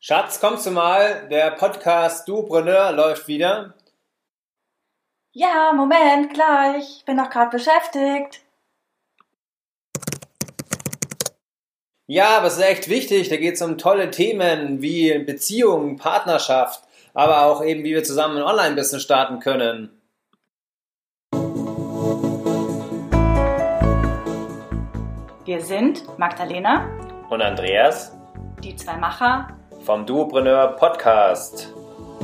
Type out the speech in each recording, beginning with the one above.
Schatz, kommst du mal? Der Podcast Dupreneur läuft wieder. Ja, Moment, gleich. Bin doch gerade beschäftigt. Ja, aber es ist echt wichtig. Da geht es um tolle Themen wie Beziehungen, Partnerschaft, aber auch eben, wie wir zusammen ein Online-Business starten können. Wir sind Magdalena Und Andreas die zwei Macher vom Dupreneur Podcast.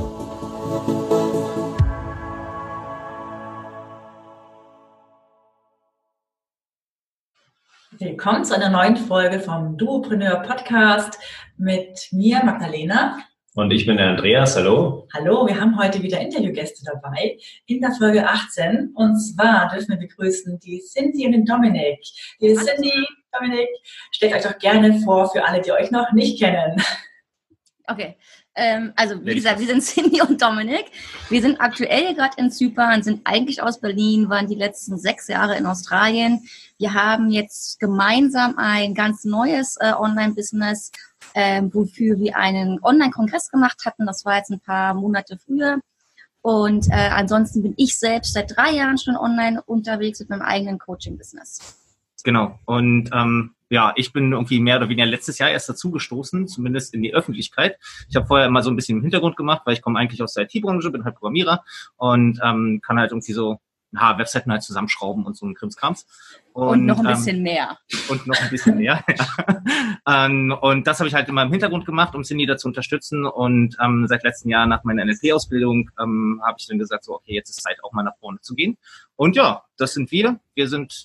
Willkommen zu einer neuen Folge vom Duopreneur Podcast mit mir, Magdalena. Und ich bin der Andreas, hallo. Hallo, wir haben heute wieder Interviewgäste dabei in der Folge 18. Und zwar dürfen wir begrüßen die Cindy und den Dominik. Die Cindy, Dominik, stellt euch doch gerne vor für alle, die euch noch nicht kennen. Okay, also wie gesagt, wir sind Cindy und Dominik. Wir sind aktuell gerade in Zypern, sind eigentlich aus Berlin, waren die letzten 6 Jahre in Australien. Wir haben jetzt gemeinsam ein ganz neues Online-Business, wofür wir einen Online-Kongress gemacht hatten. Das war jetzt ein paar Monate früher. Und ansonsten bin ich selbst seit 3 Jahren schon online unterwegs mit meinem eigenen Coaching-Business. Genau. Und ich bin irgendwie mehr oder weniger letztes Jahr erst dazu gestoßen, zumindest in die Öffentlichkeit. Ich habe vorher immer so ein bisschen im Hintergrund gemacht, weil ich komme eigentlich aus der IT-Branche, bin halt Programmierer und kann halt irgendwie so Webseiten halt zusammenschrauben und so ein Krimskrams. Und noch ein bisschen mehr. Und noch ein bisschen mehr, ja. Und das habe ich halt immer im Hintergrund gemacht, um Cindy da zu unterstützen. Und seit letztem Jahr nach meiner NLP-Ausbildung habe ich dann gesagt, so okay, jetzt ist Zeit, auch mal nach vorne zu gehen. Und ja, das sind wir. Wir sind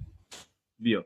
wir.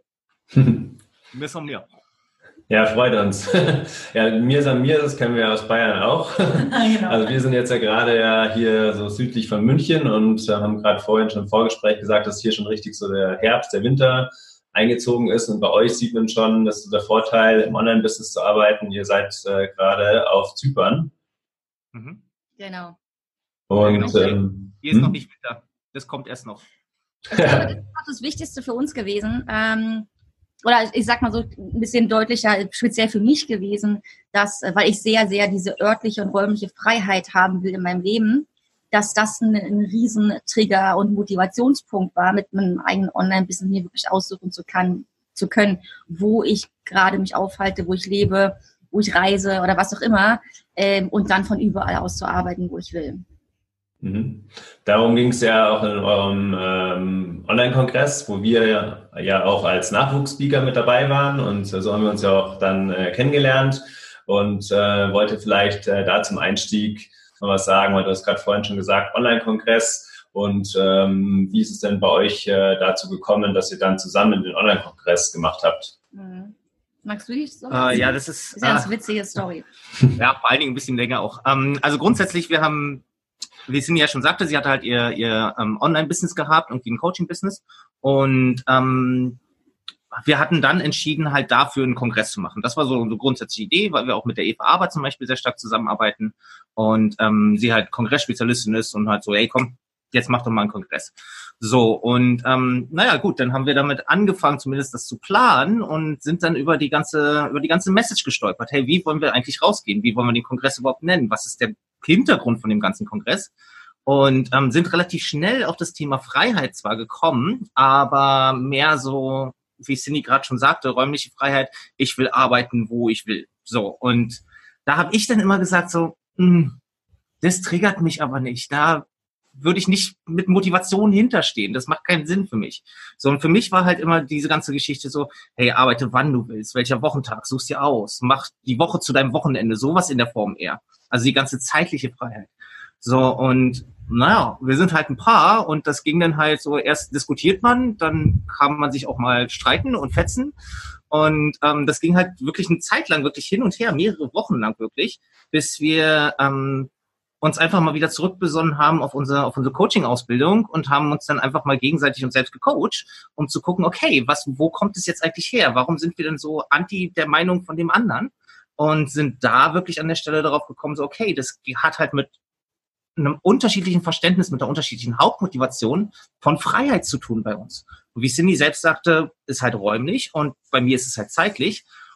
Müssen wir. Ja, freut uns. Ja, mir san mir, das kennen wir aus Bayern auch. Genau. Also wir sind jetzt ja gerade hier so südlich von München und haben gerade vorhin schon im Vorgespräch gesagt, dass hier schon richtig so der Herbst, der Winter eingezogen ist. Und bei euch sieht man schon, dass so der Vorteil, im Online-Business zu arbeiten, ihr seid gerade auf Zypern. Mhm. Genau. Und hier ist noch nicht Winter. Das kommt erst noch. Ich glaube, das ist auch das Wichtigste für uns gewesen. Oder ich sag mal so ein bisschen deutlicher, speziell für mich gewesen, dass, weil ich sehr, sehr diese örtliche und räumliche Freiheit haben will in meinem Leben, dass das ein riesen Trigger und Motivationspunkt war, mit meinem eigenen Online-Business mir wirklich aussuchen zu können, wo ich gerade mich aufhalte, wo ich lebe, wo ich reise oder was auch immer, und dann von überall aus zu arbeiten, wo ich will. Mhm. Darum ging es ja auch in eurem Online-Kongress, wo wir ja auch als Nachwuchsspeaker mit dabei waren und so haben wir uns ja auch dann kennengelernt und wollte vielleicht da zum Einstieg noch was sagen, weil du hast gerade vorhin schon gesagt, Online-Kongress und wie ist es denn bei euch dazu gekommen, dass ihr dann zusammen den Online-Kongress gemacht habt? Mhm. Magst du die Story? Ja, das ist ja eine witzige Story. Ja, vor allen Dingen ein bisschen länger auch. Also grundsätzlich, wie Cindy ja schon sagte, sie hatte halt ihr Online-Business gehabt, irgendwie ein Coaching-Business. Und wir hatten dann entschieden, halt dafür einen Kongress zu machen. Das war so eine grundsätzliche Idee, weil wir auch mit der Eva Aber zum Beispiel sehr stark zusammenarbeiten. Und sie halt Kongressspezialistin ist und halt so, hey komm, jetzt mach doch mal einen Kongress. So, und gut, dann haben wir damit angefangen, zumindest das zu planen und sind dann über die ganze Message gestolpert. Hey, wie wollen wir eigentlich rausgehen? Wie wollen wir den Kongress überhaupt nennen? Was ist der Hintergrund von dem ganzen Kongress? Und sind relativ schnell auf das Thema Freiheit zwar gekommen, aber mehr so, wie Cindy gerade schon sagte, räumliche Freiheit, ich will arbeiten, wo ich will. So, und da habe ich dann immer gesagt so, das triggert mich aber nicht. Da würde ich nicht mit Motivation hinterstehen. Das macht keinen Sinn für mich. So, und für mich war halt immer diese ganze Geschichte so, hey, arbeite wann du willst, welcher Wochentag, such's dir aus, mach die Woche zu deinem Wochenende, sowas in der Form eher. Also die ganze zeitliche Freiheit. So, und wir sind halt ein Paar und das ging dann halt so, erst diskutiert man, dann kann man sich auch mal streiten und fetzen und das ging halt wirklich eine Zeit lang wirklich hin und her, mehrere Wochen lang wirklich, bis wir uns einfach mal wieder zurückbesonnen haben auf unsere Coaching-Ausbildung und haben uns dann einfach mal gegenseitig uns selbst gecoacht, um zu gucken, okay, wo kommt es jetzt eigentlich her? Warum sind wir denn so anti der Meinung von dem anderen? Und sind da wirklich an der Stelle darauf gekommen, so okay, das hat halt mit einem unterschiedlichen Verständnis, mit einer unterschiedlichen Hauptmotivation von Freiheit zu tun bei uns. Und wie Cindy selbst sagte, ist halt räumlich und bei mir ist es halt zeitlich.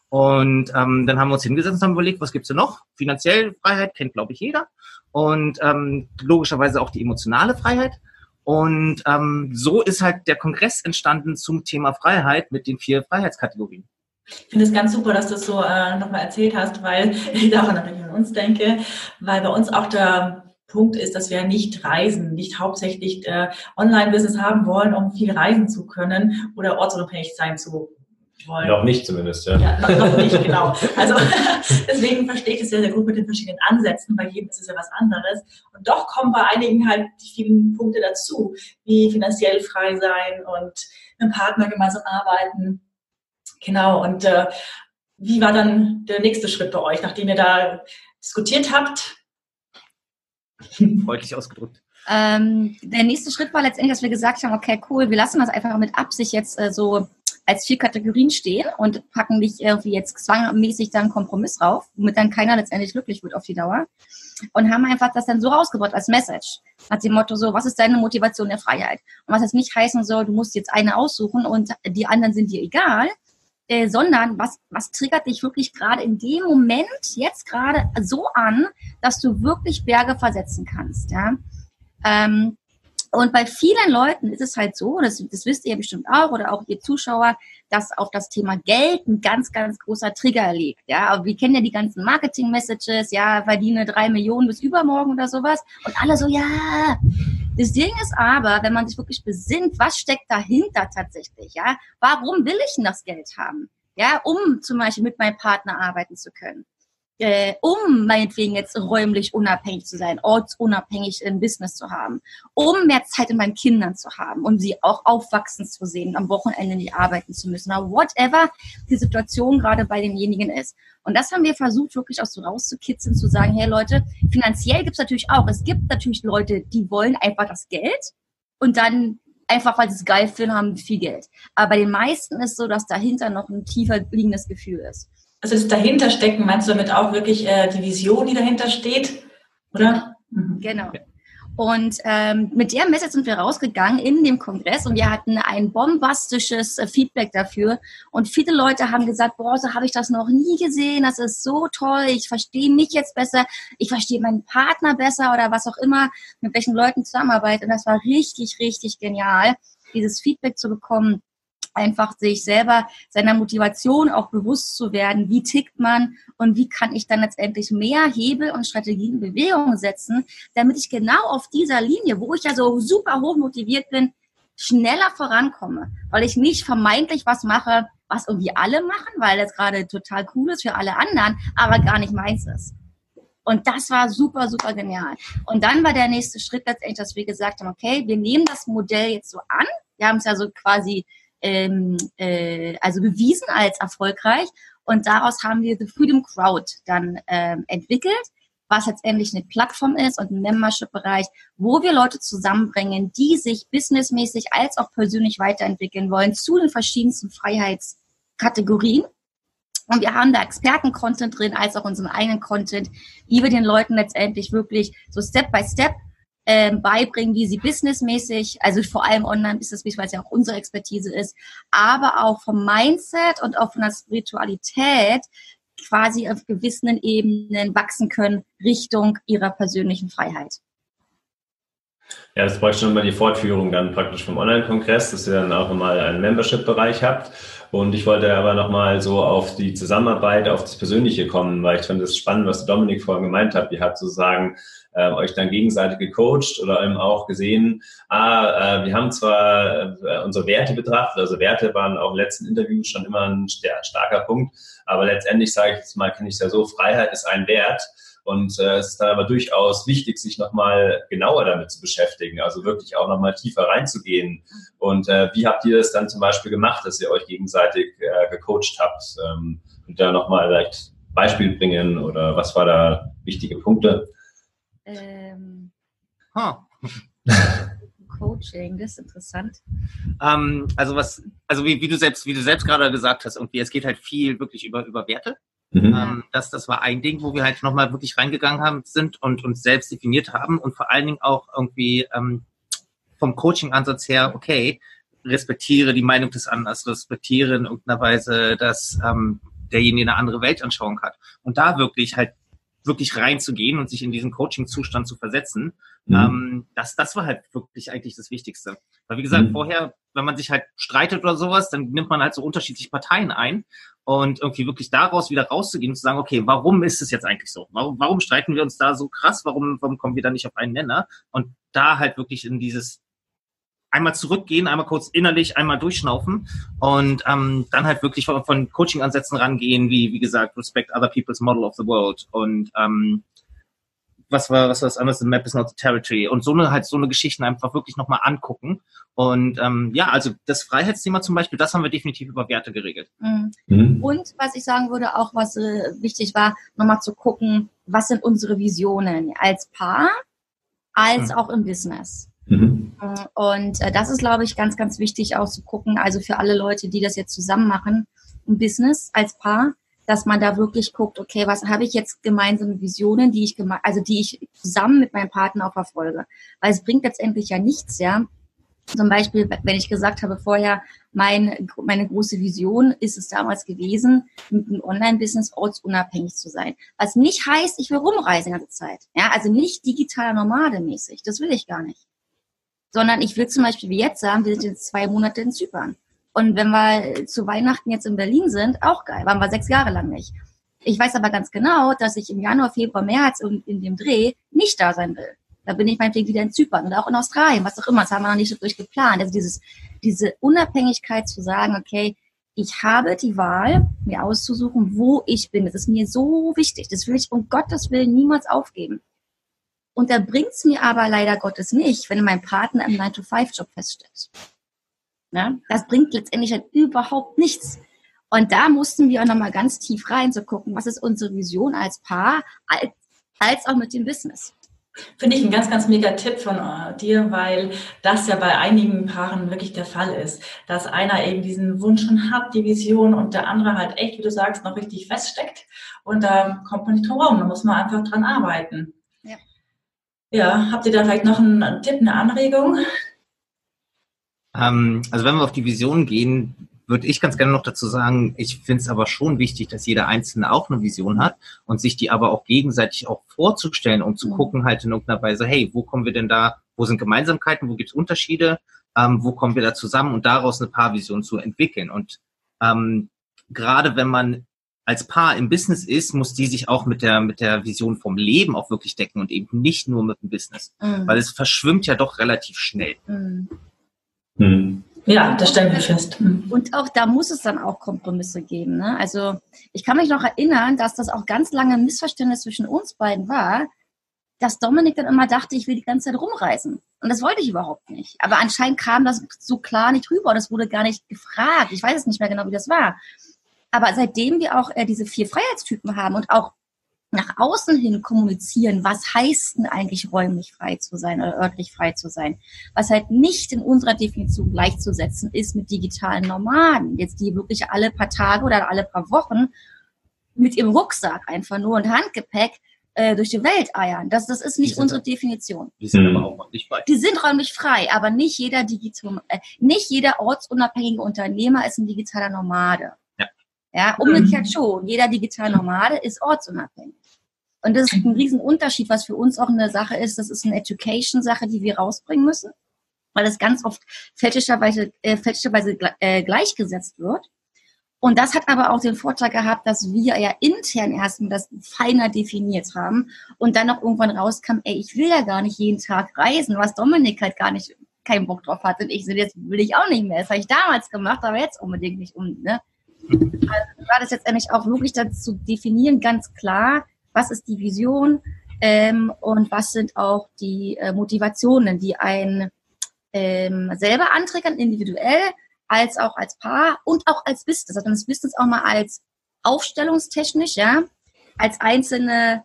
Und dann haben wir uns hingesetzt und haben überlegt, was gibt's denn noch? Finanzielle Freiheit kennt, glaube ich, jeder. Und logischerweise auch die emotionale Freiheit. Und so ist halt der Kongress entstanden zum Thema Freiheit mit den 4 Freiheitskategorien. Ich finde es ganz super, dass du es so nochmal erzählt hast, weil ich daran natürlich an uns denke, weil bei uns auch der Punkt ist, dass wir nicht reisen, nicht hauptsächlich Online-Business haben wollen, um viel reisen zu können oder ortsunabhängig sein zu wollen. Noch nicht zumindest, ja. Ja, noch nicht, genau. Also deswegen verstehe ich es sehr, sehr gut mit den verschiedenen Ansätzen. Bei jedem ist es ja was anderes. Und doch kommen bei einigen halt die vielen Punkte dazu, wie finanziell frei sein und mit dem Partner gemeinsam arbeiten. Genau. Und wie war dann der nächste Schritt bei euch, nachdem ihr da diskutiert habt? Freundlich ausgedrückt. Der nächste Schritt war letztendlich, dass wir gesagt haben, okay, cool, wir lassen das einfach mit Absicht jetzt so als 4 Kategorien stehen und packen nicht irgendwie jetzt zwangmäßig da einen Kompromiss rauf, womit dann keiner letztendlich glücklich wird auf die Dauer. Und haben einfach das dann so rausgebracht als Message. Nach dem Motto so, was ist deine Motivation der Freiheit? Und was jetzt nicht heißen soll, du musst jetzt eine aussuchen und die anderen sind dir egal, sondern was triggert dich wirklich gerade in dem Moment jetzt gerade so an, dass du wirklich Berge versetzen kannst, ja? Und bei vielen Leuten ist es halt so, das wisst ihr bestimmt auch oder auch ihr Zuschauer, dass auf das Thema Geld ein ganz, ganz großer Trigger liegt. Ja, aber wir kennen ja die ganzen Marketing-Messages, ja, verdiene 3 Millionen bis übermorgen oder sowas. Und alle so, ja. Das Ding ist aber, wenn man sich wirklich besinnt, was steckt dahinter tatsächlich, ja? Warum will ich denn das Geld haben? Ja, um zum Beispiel mit meinem Partner arbeiten zu können. Um meinetwegen jetzt räumlich unabhängig zu sein, ortsunabhängig ein Business zu haben, um mehr Zeit mit meinen Kindern zu haben, um sie auch aufwachsen zu sehen, am Wochenende nicht arbeiten zu müssen, oder whatever die Situation gerade bei denjenigen ist. Und das haben wir versucht, wirklich auch so rauszukitzeln, zu sagen, hey Leute, finanziell gibt's natürlich auch, es gibt natürlich Leute, die wollen einfach das Geld und dann einfach, weil sie es geil finden, haben viel Geld. Aber bei den meisten ist so, dass dahinter noch ein tiefer liegendes Gefühl ist. Also das dahinter stecken, meinst du damit auch wirklich die Vision, die dahinter steht, oder? Genau. Und mit der Message sind wir rausgegangen in dem Kongress und wir hatten ein bombastisches Feedback dafür. Und viele Leute haben gesagt, boah, so habe ich das noch nie gesehen, das ist so toll, ich verstehe mich jetzt besser, ich verstehe meinen Partner besser oder was auch immer, mit welchen Leuten zusammenarbeite. Und das war richtig, richtig genial, dieses Feedback zu bekommen. Einfach sich selber seiner Motivation auch bewusst zu werden, wie tickt man und wie kann ich dann letztendlich mehr Hebel und Strategien in Bewegung setzen, damit ich genau auf dieser Linie, wo ich ja so super hoch motiviert bin, schneller vorankomme, weil ich nicht vermeintlich was mache, was irgendwie alle machen, weil das gerade total cool ist für alle anderen, aber gar nicht meins ist. Und das war super, super genial. Und dann war der nächste Schritt letztendlich, dass wir gesagt haben, okay, wir nehmen das Modell jetzt so an, wir haben es ja so quasi also bewiesen als erfolgreich und daraus haben wir The Freedom Crowd dann entwickelt, was letztendlich eine Plattform ist und ein Membership-Bereich, wo wir Leute zusammenbringen, die sich businessmäßig als auch persönlich weiterentwickeln wollen zu den verschiedensten Freiheitskategorien. Und wir haben da Experten-Content drin, als auch unseren eigenen Content, wie wir den Leuten letztendlich wirklich so Step by Step beibringen, wie sie businessmäßig, also vor allem Online-Business, weil es ja auch unsere Expertise ist, aber auch vom Mindset und auch von der Spiritualität quasi auf gewissen Ebenen wachsen können Richtung ihrer persönlichen Freiheit. Ja, das bräuchte schon mal die Fortführung dann praktisch vom Online-Kongress, dass ihr dann auch nochmal einen Membership-Bereich habt. Und ich wollte aber nochmal so auf die Zusammenarbeit, auf das Persönliche kommen, weil ich fand es spannend, was Dominik vorhin gemeint hat. Ihr habt sozusagen euch dann gegenseitig gecoacht oder eben auch gesehen, wir haben zwar unsere Werte betrachtet, also Werte waren auch im letzten Interview schon immer ein starker Punkt, aber letztendlich sage ich jetzt mal, kenne ich es ja so, Freiheit ist ein Wert. Und es ist dann aber durchaus wichtig, sich nochmal genauer damit zu beschäftigen, also wirklich auch nochmal tiefer reinzugehen. Und wie habt ihr das dann zum Beispiel gemacht, dass ihr euch gegenseitig gecoacht habt? Und da nochmal vielleicht Beispiel bringen oder was war da wichtige Punkte? Coaching, das ist interessant. Also wie du selbst gerade gesagt hast, irgendwie, es geht halt viel wirklich über Werte. Das war ein Ding, wo wir halt nochmal wirklich reingegangen sind und uns selbst definiert haben und vor allen Dingen auch irgendwie vom Coaching-Ansatz her, okay, respektiere die Meinung des anderen, respektiere in irgendeiner Weise, dass derjenige eine andere Weltanschauung hat. Und da wirklich reinzugehen und sich in diesen Coaching-Zustand zu versetzen, das war halt wirklich eigentlich das Wichtigste. Weil wie gesagt, vorher, wenn man sich halt streitet oder sowas, dann nimmt man halt so unterschiedliche Parteien ein und irgendwie wirklich daraus wieder rauszugehen und zu sagen, okay, warum ist es jetzt eigentlich so? Warum streiten wir uns da so krass? Warum kommen wir da nicht auf einen Nenner? Und da halt wirklich in dieses einmal zurückgehen, einmal kurz innerlich, einmal durchschnaufen und dann halt wirklich von Coaching-Ansätzen rangehen, wie gesagt, respect other people's model of the world und was war das anderes? The map is not the territory und so eine Geschichten einfach wirklich nochmal angucken und also das Freiheitsthema zum Beispiel, das haben wir definitiv über Werte geregelt. Und was ich sagen würde, auch was wichtig war, nochmal zu gucken, was sind unsere Visionen als Paar, als auch im Business. Und das ist, glaube ich, ganz, ganz wichtig auch zu gucken, also für alle Leute, die das jetzt zusammen machen, im Business als Paar, dass man da wirklich guckt, okay, was habe ich jetzt gemeinsame Visionen, die ich zusammen mit meinem Partner auch verfolge. Weil es bringt letztendlich ja nichts, ja. Zum Beispiel, wenn ich gesagt habe vorher, meine große Vision ist es damals gewesen, mit einem Online-Business ortsunabhängig zu sein. Was nicht heißt, ich will rumreisen die ganze Zeit. Ja, also nicht digital Nomade-mäßig. Das will ich gar nicht. Sondern ich will zum Beispiel wie jetzt sagen, wir sind jetzt 2 Monate in Zypern. Und wenn wir zu Weihnachten jetzt in Berlin sind, auch geil, waren wir 6 Jahre lang nicht. Ich weiß aber ganz genau, dass ich im Januar, Februar, März in dem Dreh nicht da sein will. Da bin ich meinetwegen wieder in Zypern oder auch in Australien, was auch immer. Das haben wir noch nicht so durchgeplant. Also diese Unabhängigkeit zu sagen, okay, ich habe die Wahl, mir auszusuchen, wo ich bin. Das ist mir so wichtig. Das will ich um Gottes Willen niemals aufgeben. Und da bringt's mir aber leider Gottes nicht, wenn mein Partner im 9-to-5-Job feststeht. Ja, das bringt letztendlich halt überhaupt nichts. Und da mussten wir auch nochmal ganz tief rein zu gucken, was ist unsere Vision als Paar, als auch mit dem Business. Finde ich ein ganz, ganz mega Tipp von dir, weil das ja bei einigen Paaren wirklich der Fall ist, dass einer eben diesen Wunsch schon hat, die Vision, und der andere halt echt, wie du sagst, noch richtig feststeckt. Und da kommt man nicht drum herum, da muss man einfach dran arbeiten. Ja, habt ihr da vielleicht noch einen Tipp, eine Anregung? Also wenn wir auf die Vision gehen, würde ich ganz gerne noch dazu sagen, ich finde es aber schon wichtig, dass jeder Einzelne auch eine Vision hat und sich die aber auch gegenseitig auch vorzustellen und zu gucken halt in irgendeiner Weise, hey, wo kommen wir denn da, wo sind Gemeinsamkeiten, wo gibt es Unterschiede, wo kommen wir da zusammen und daraus eine Paarvision zu entwickeln. Und gerade wenn man als Paar im Business ist, muss die sich auch mit der Vision vom Leben auch wirklich decken und eben nicht nur mit dem Business, weil es verschwimmt ja doch relativ schnell. Ja, das stellen wir fest. Und auch da muss es dann auch Kompromisse geben. Ne? Also ich kann mich noch erinnern, dass das auch ganz lange ein Missverständnis zwischen uns beiden war, dass Dominik dann immer dachte, ich will die ganze Zeit rumreisen. Und das wollte ich überhaupt nicht. Aber anscheinend kam das so klar nicht rüber. Das wurde gar nicht gefragt. Ich weiß es nicht mehr genau, wie das war. Aber seitdem wir auch diese 4 Freiheitstypen haben und auch nach außen hin kommunizieren, was heißt denn eigentlich räumlich frei zu sein oder örtlich frei zu sein, was halt nicht in unserer Definition gleichzusetzen ist mit digitalen Nomaden, jetzt die wirklich alle paar Tage oder alle paar Wochen mit ihrem Rucksack einfach nur und Handgepäck durch die Welt eiern. Das ist nicht unsere Definition. Die sind aber auch räumlich frei. Die sind räumlich frei, aber nicht jeder ortsunabhängige Unternehmer ist ein digitaler Nomade. Ja, umgekehrt schon. Jeder digitale Nomade ist ortsunabhängig. Und das ist ein Riesenunterschied, was für uns auch eine Sache ist. Das ist eine Education-Sache, die wir rausbringen müssen, weil das ganz oft fälschlicherweise gleichgesetzt wird. Und das hat aber auch den Vorteil gehabt, dass wir ja intern erstmal das feiner definiert haben und dann auch irgendwann rauskam, ich will ja gar nicht jeden Tag reisen, was Dominik halt gar nicht keinen Bock drauf hatte. Und ich so, jetzt will ich auch nicht mehr. Das habe ich damals gemacht, aber jetzt unbedingt nicht. Ne? Also war das jetzt eigentlich auch wirklich dazu definieren, ganz klar, was ist die Vision und was sind auch die Motivationen, die ein selber anträgern, individuell, als auch als Paar und auch als Business. Also das Business auch mal als aufstellungstechnisch, ja, als einzelne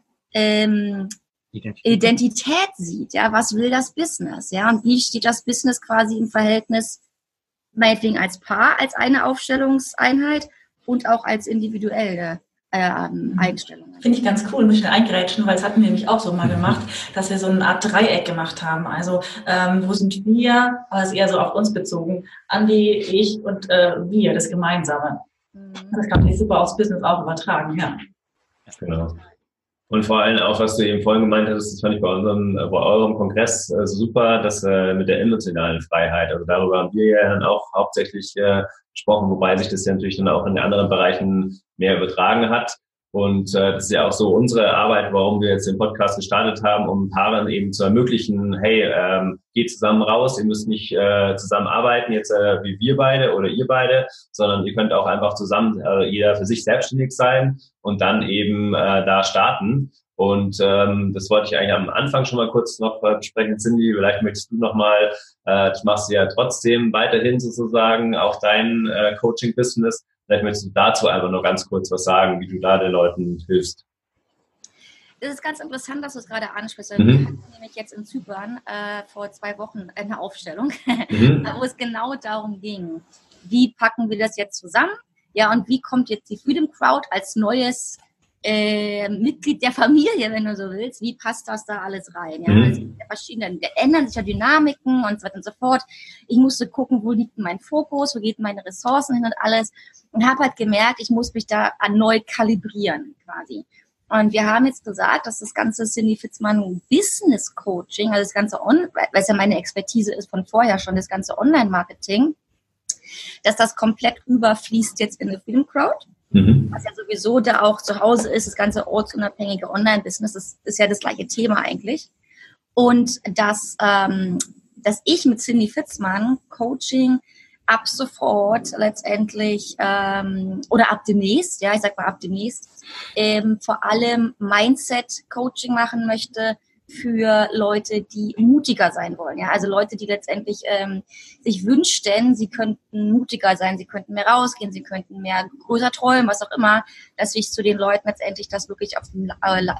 Identität sieht, ja, was will das Business, ja, und wie steht das Business quasi im Verhältnis meinetwegen als Paar, als eine Aufstellungseinheit und auch als individuelle Einstellungen. Finde ich ganz cool, muss ich schnell eingrätschen, weil das hatten wir nämlich auch so mal gemacht, dass wir so eine Art Dreieck gemacht haben. Also wo sind wir, aber es ist eher so auf uns bezogen, Andi, ich und wir, das Gemeinsame. Das kann sich super aufs Business auch übertragen, ja. Genau. Und vor allem auch, was du eben vorhin gemeint hast, das fand ich bei eurem Kongress super, dass mit der emotionalen Freiheit, also darüber haben wir ja dann auch hauptsächlich gesprochen, wobei sich das ja natürlich dann auch in den anderen Bereichen mehr übertragen hat. Und das ist ja auch so unsere Arbeit, warum wir jetzt den Podcast gestartet haben, um Paaren eben zu ermöglichen, hey, geht zusammen raus, ihr müsst nicht zusammen arbeiten, jetzt wie wir beide oder ihr beide, sondern ihr könnt auch einfach zusammen, jeder für sich selbstständig sein und dann eben da starten. Und das wollte ich eigentlich am Anfang schon mal kurz noch besprechen. Cindy, vielleicht möchtest du nochmal, du machst ja trotzdem weiterhin sozusagen auch dein Coaching-Business. Vielleicht möchtest du dazu einfach nur ganz kurz was sagen, wie du da den Leuten hilfst. Das ist ganz interessant, dass du es gerade ansprichst. Wir hatten nämlich jetzt in Zypern vor 2 Wochen eine Aufstellung, wo es genau darum ging, wie packen wir das jetzt zusammen? Ja, und wie kommt jetzt die Freedom Crowd als neues Mitglied der Familie, wenn du so willst, wie passt das da alles rein? Ja? Es gibt ja verschiedene, da ändern sich ja Dynamiken und so weiter und so fort. Ich musste gucken, wo liegt mein Fokus, wo geht meine Ressourcen hin und alles. Und habe halt gemerkt, ich muss mich da neu kalibrieren quasi. Und wir haben jetzt gesagt, dass das ganze Cindy Fitzmann Business Coaching, also das ganze weil es ja meine Expertise ist von vorher schon, das ganze Online-Marketing, dass das komplett überfließt jetzt in die Freedom Crowd. Was ja sowieso da auch zu Hause ist, das ganze ortsunabhängige Online-Business, das ist ja das gleiche Thema eigentlich. Und dass ich mit Cindy Fitzmann Coaching ab sofort letztendlich oder ab demnächst, ja, ich sag mal ab demnächst, vor allem Mindset-Coaching machen möchte für Leute, die mutiger sein wollen. Ja, also Leute, die letztendlich sich wünschten, sie könnten mutiger sein, sie könnten mehr rausgehen, sie könnten mehr größer träumen, was auch immer, dass ich zu den Leuten letztendlich das wirklich auf dem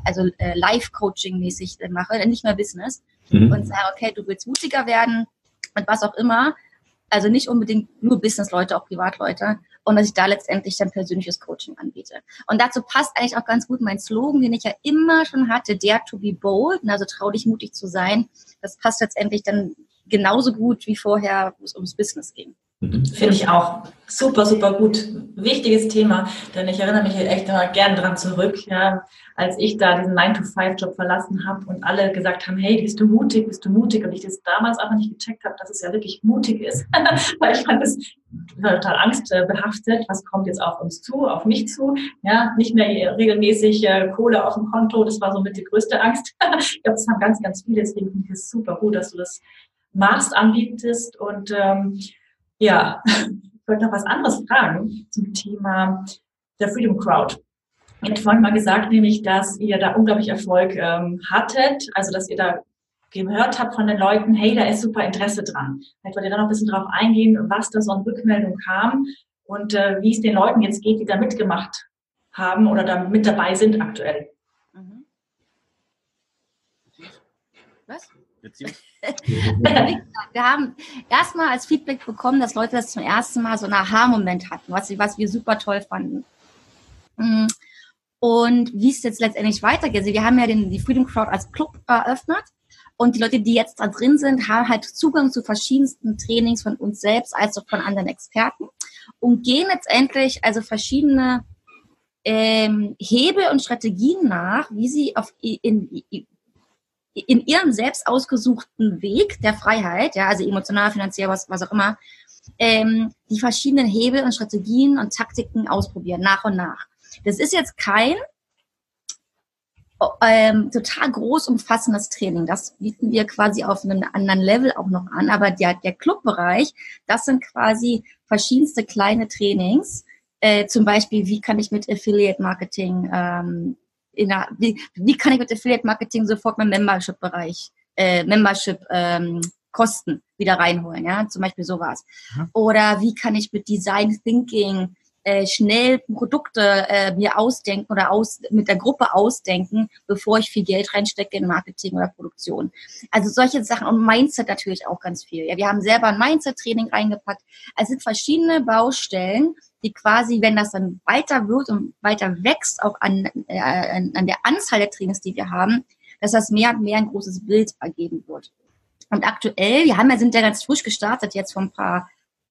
Live-Coaching-mäßig mache, nicht mehr Business und sage, okay, du willst mutiger werden und was auch immer. Also nicht unbedingt nur Business-Leute, auch Privatleute. Und dass ich da letztendlich dann persönliches Coaching anbiete. Und dazu passt eigentlich auch ganz gut mein Slogan, den ich ja immer schon hatte, Dare to be bold, also trau dich mutig zu sein. Das passt letztendlich dann genauso gut wie vorher, wo es ums Business ging. Finde ich auch super, super gut. Wichtiges Thema, denn ich erinnere mich echt immer gern dran zurück, ja, als ich da diesen 9-to-5-Job verlassen habe und alle gesagt haben, hey, bist du mutig und ich das damals aber nicht gecheckt habe, dass es ja wirklich mutig ist, weil ich fand das total angstbehaftet, was kommt jetzt auf uns zu, auf mich zu, ja, nicht mehr regelmäßig Kohle auf dem Konto, das war somit die größte Angst. Ich glaube, das haben ganz, ganz viele, deswegen finde ich es super gut, dass du das machst, anbietest und ja, ich wollte noch was anderes fragen zum Thema der Freedom Crowd. Ihr habt vorhin mal gesagt, nämlich, dass ihr da unglaublich Erfolg hattet, also dass ihr da gehört habt von den Leuten, hey, da ist super Interesse dran. Vielleicht wollt ihr da noch ein bisschen drauf eingehen, was da so an Rückmeldung kam und wie es den Leuten jetzt geht, die da mitgemacht haben oder da mit dabei sind aktuell. Was? Wir haben erstmal als Feedback bekommen, dass Leute das zum ersten Mal so einen Aha-Moment hatten, was wir super toll fanden. Und wie es jetzt letztendlich weitergeht, also wir haben ja die Freedom Crowd als Club eröffnet und die Leute, die jetzt da drin sind, haben halt Zugang zu verschiedensten Trainings von uns selbst als auch von anderen Experten und gehen letztendlich also verschiedene Hebel und Strategien nach, wie sie in ihrem selbst ausgesuchten Weg der Freiheit, ja, also emotional, finanziell, was auch immer, die verschiedenen Hebel und Strategien und Taktiken ausprobieren, nach und nach. Das ist jetzt kein total groß umfassendes Training. Das bieten wir quasi auf einem anderen Level auch noch an. Aber der Clubbereich, das sind quasi verschiedenste kleine Trainings. Zum Beispiel, wie kann ich mit Affiliate Marketing wie kann ich mit Affiliate Marketing sofort mein Membership-Bereich, Kosten wieder reinholen, ja, zum Beispiel sowas. Oder wie kann ich mit Design Thinking schnell Produkte mir ausdenken oder mit der Gruppe ausdenken, bevor ich viel Geld reinstecke in Marketing oder Produktion. Also solche Sachen und Mindset natürlich auch ganz viel. Ja, wir haben selber ein Mindset-Training reingepackt. Es sind verschiedene Baustellen, die quasi, wenn das dann weiter wird und weiter wächst, auch an der Anzahl der Trainings, die wir haben, dass das mehr und mehr ein großes Bild ergeben wird. Und aktuell, sind ja ganz frisch gestartet, jetzt vor ein paar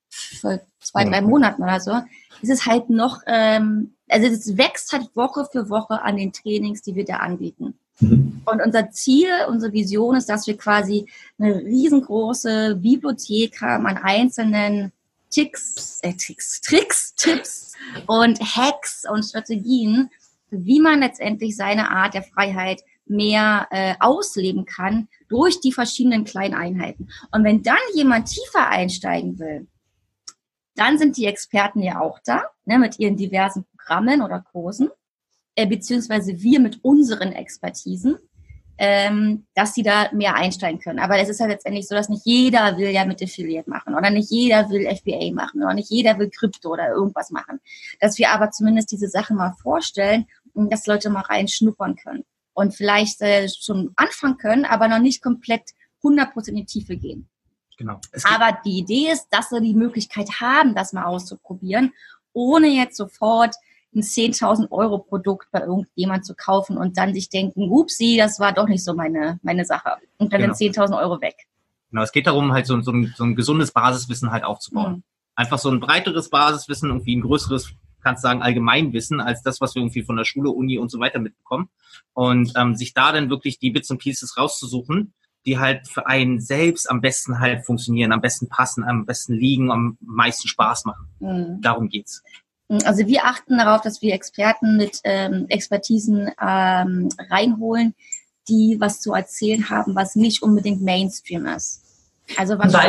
vor 2-3 Monaten oder so, ist es halt noch, also es wächst halt Woche für Woche an den Trainings, die wir da anbieten. Und unser Ziel, unsere Vision ist, dass wir quasi eine riesengroße Bibliothek haben an einzelnen Tricks, Tipps und Hacks und Strategien, wie man letztendlich seine Art der Freiheit mehr ausleben kann durch die verschiedenen kleinen Einheiten. Und wenn dann jemand tiefer einsteigen will, dann sind die Experten ja auch da, ne, mit ihren diversen Programmen oder Kursen, beziehungsweise wir mit unseren Expertisen, dass sie da mehr einsteigen können. Aber es ist halt letztendlich so, dass nicht jeder will ja mit Affiliate machen oder nicht jeder will FBA machen oder nicht jeder will Krypto oder irgendwas machen. Dass wir aber zumindest diese Sachen mal vorstellen und dass Leute mal reinschnuppern können und vielleicht schon anfangen können, aber noch nicht komplett 100% in die Tiefe gehen. Genau. Aber die Idee ist, dass sie die Möglichkeit haben, das mal auszuprobieren, ohne jetzt sofort ein 10.000 Euro Produkt bei irgendjemand zu kaufen und dann sich denken, upsie, das war doch nicht so meine Sache. Und dann sind 10.000 Euro weg. Genau, es geht darum, halt so ein gesundes Basiswissen halt aufzubauen. Mhm. Einfach so ein breiteres Basiswissen, irgendwie ein größeres, kannst du sagen, Allgemeinwissen, als das, was wir irgendwie von der Schule, Uni und so weiter mitbekommen. Und sich da dann wirklich die Bits und Pieces rauszusuchen, die halt für einen selbst am besten halt funktionieren, am besten passen, am besten liegen, am meisten Spaß machen. Mhm. Darum geht's. Also wir achten darauf, dass wir Experten mit Expertisen reinholen, die was zu erzählen haben, was nicht unbedingt Mainstream ist. Also was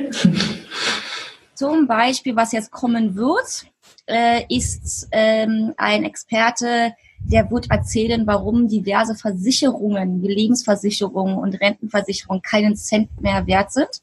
zum Beispiel, was jetzt kommen wird, ist ein Experte, der wird erzählen, warum diverse Versicherungen, wie Lebensversicherungen und Rentenversicherungen keinen Cent mehr wert sind.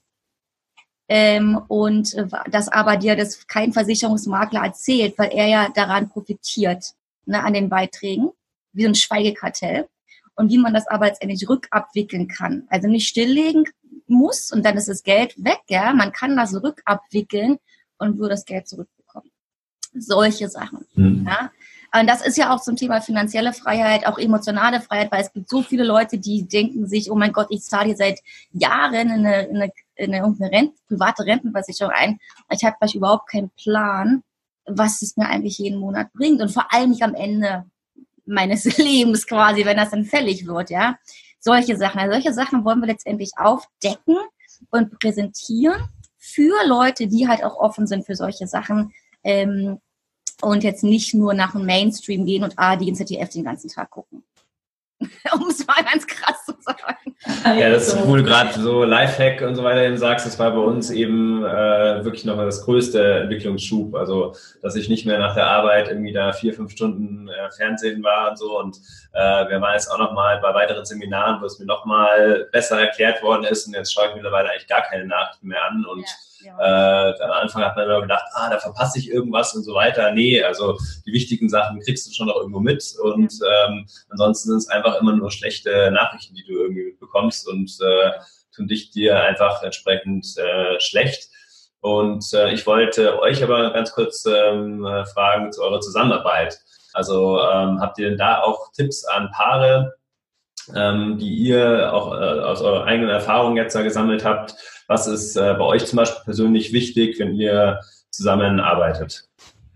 Und dass aber dir das kein Versicherungsmakler erzählt, weil er ja daran profitiert, ne, an den Beiträgen, wie so ein Schweigekartell. Und wie man das aber letztendlich rückabwickeln kann. Also nicht stilllegen muss und dann ist das Geld weg, ja. Man kann das rückabwickeln und würde das Geld zurückbekommen. Solche Sachen, ja. Und das ist ja auch zum Thema finanzielle Freiheit, auch emotionale Freiheit, weil es gibt so viele Leute, die denken sich, oh mein Gott, ich zahle hier seit Jahren in irgendeine private Rentenversicherung ein. Und ich habe vielleicht überhaupt keinen Plan, was es mir eigentlich jeden Monat bringt. Und vor allem nicht am Ende meines Lebens quasi, wenn das dann fällig wird, ja. Solche Sachen. Also solche Sachen wollen wir letztendlich aufdecken und präsentieren für Leute, die halt auch offen sind für solche Sachen, und jetzt nicht nur nach dem Mainstream gehen und die ZDF den ganzen Tag gucken. Um es mal ganz krass zu sagen. Ja, das ist, wo du gerade so Lifehack und so weiter eben sagst, das war bei uns eben wirklich nochmal das größte Entwicklungsschub. Also, dass ich nicht mehr nach der Arbeit irgendwie da 4-5 Stunden Fernsehen war und so. Und wir waren jetzt auch nochmal bei weiteren Seminaren, wo es mir nochmal besser erklärt worden ist. Und jetzt schaue ich mittlerweile eigentlich gar keine Nachrichten mehr an. Und am Anfang hat man immer gedacht, da verpasse ich irgendwas und so weiter. Nee, also die wichtigen Sachen kriegst du schon noch irgendwo mit. Und ansonsten sind es einfach immer nur schlechte Nachrichten, die du irgendwie mitbekommst und tun dich dir einfach entsprechend schlecht. Und ich wollte euch aber ganz kurz fragen zu eurer Zusammenarbeit. Also habt ihr denn da auch Tipps an Paare, die ihr auch aus eurer eigenen Erfahrung jetzt da gesammelt habt? Was ist bei euch zum Beispiel persönlich wichtig, wenn ihr zusammenarbeitet?